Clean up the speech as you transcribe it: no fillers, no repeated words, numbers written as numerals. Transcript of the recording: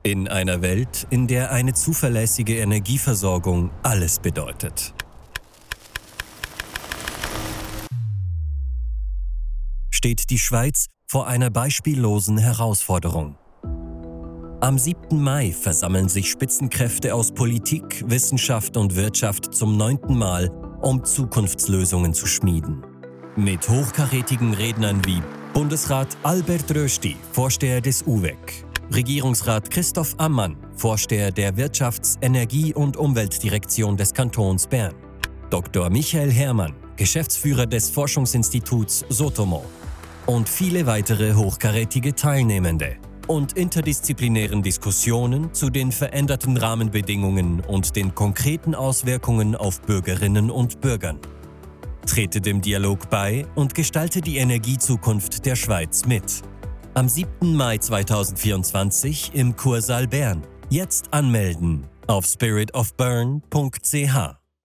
In einer Welt, in der eine zuverlässige Energieversorgung alles bedeutet. Steht die Schweiz vor einer beispiellosen Herausforderung. Am 7. Mai versammeln sich Spitzenkräfte aus Politik, Wissenschaft und Wirtschaft zum 9. Mal, um Zukunftslösungen zu schmieden. Mit hochkarätigen Rednern wie Bundesrat Albert Rösti, Vorsteher des UVEC, Regierungsrat Christoph Ammann, Vorsteher der Wirtschafts-, Energie- und Umweltdirektion des Kantons Bern, Dr. Michael Herrmann, Geschäftsführer des Forschungsinstituts Sotomo und viele weitere hochkarätige Teilnehmende und interdisziplinären Diskussionen zu den veränderten Rahmenbedingungen und den konkreten Auswirkungen auf Bürgerinnen und Bürgern. Trete dem Dialog bei und gestalte die Energiezukunft der Schweiz mit. Am 7. Mai 2024 im Kursaal Bern. Jetzt anmelden auf spiritofbern.ch.